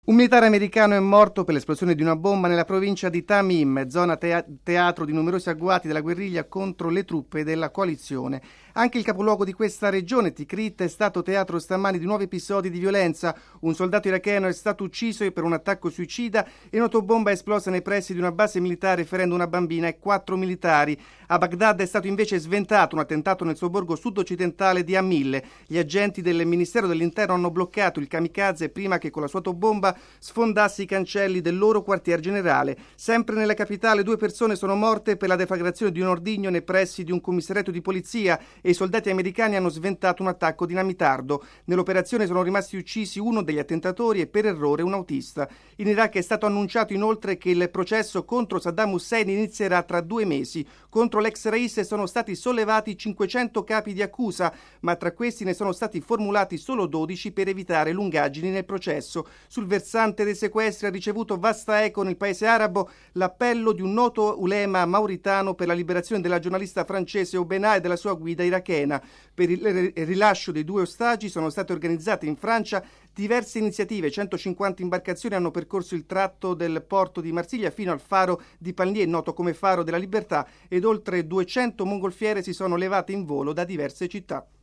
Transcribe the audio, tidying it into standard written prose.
Un militare americano è morto per l'esplosione di una bomba nella provincia di Tamim, zona teatro di numerosi agguati della guerriglia contro le truppe della coalizione. Anche il capoluogo di questa regione, Tikrit, è stato teatro stamani di nuovi episodi di violenza. Un soldato iracheno è stato ucciso per un attacco suicida e un'autobomba è esplosa nei pressi di una base militare ferendo una bambina e 4 militari. A Baghdad è stato invece sventato un attentato nel sobborgo sud-occidentale di Amil. Gli agenti del Ministero dell'Interno hanno bloccato il kamikaze prima che con la sua autobomba sfondasse i cancelli del loro quartier generale. Sempre nella capitale 2 persone sono morte per la deflagrazione di un ordigno nei pressi di un commissariato di polizia e i soldati americani hanno sventato un attacco dinamitardo. Nell'operazione sono rimasti uccisi uno degli attentatori e per errore un autista. In Iraq è stato annunciato inoltre che il processo contro Saddam Hussein inizierà tra 2 mesi. Contro l'ex Rais sono stati sollevati 500 capi di accusa, ma tra questi ne sono stati formulati solo 12 per evitare lungaggini nel processo. Sul versante dei sequestri ha ricevuto vasta eco nel paese arabo l'appello di un noto ulema mauritano per la liberazione della giornalista francese Oubenah e della sua guida irachena. Per il rilascio dei 2 ostaggi sono state organizzate in Francia diverse iniziative. 150 imbarcazioni hanno percorso il tratto del porto di Marsiglia fino al faro di Panier, noto come Faro della Libertà, ed oltre 200 mongolfiere si sono levate in volo da diverse città.